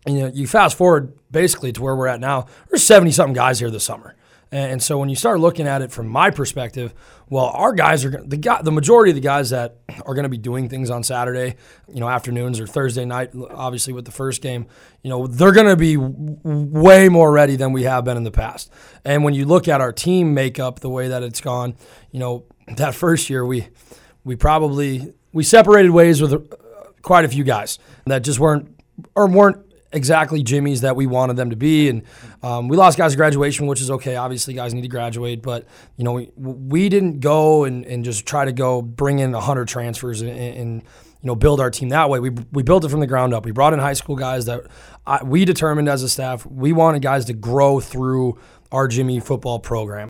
you fast forward basically to where we're at now. There's 70-something guys here this summer. And so when you start looking at it from my perspective, well, our guys are the majority of the guys that are going to be doing things on Saturday, afternoons or Thursday night, obviously with the first game, they're going to be way more ready than we have been in the past. And when you look at our team makeup, the way that it's gone, that first year we separated ways with quite a few guys that just weren't exactly Jimmy's that we wanted them to be, and we lost guys at graduation, which is okay. Obviously, guys need to graduate, but we didn't go and just try to go bring in 100 transfers and build our team that way. We built it from the ground up. We brought in high school guys that we determined as a staff we wanted guys to grow through our Jimmy football program.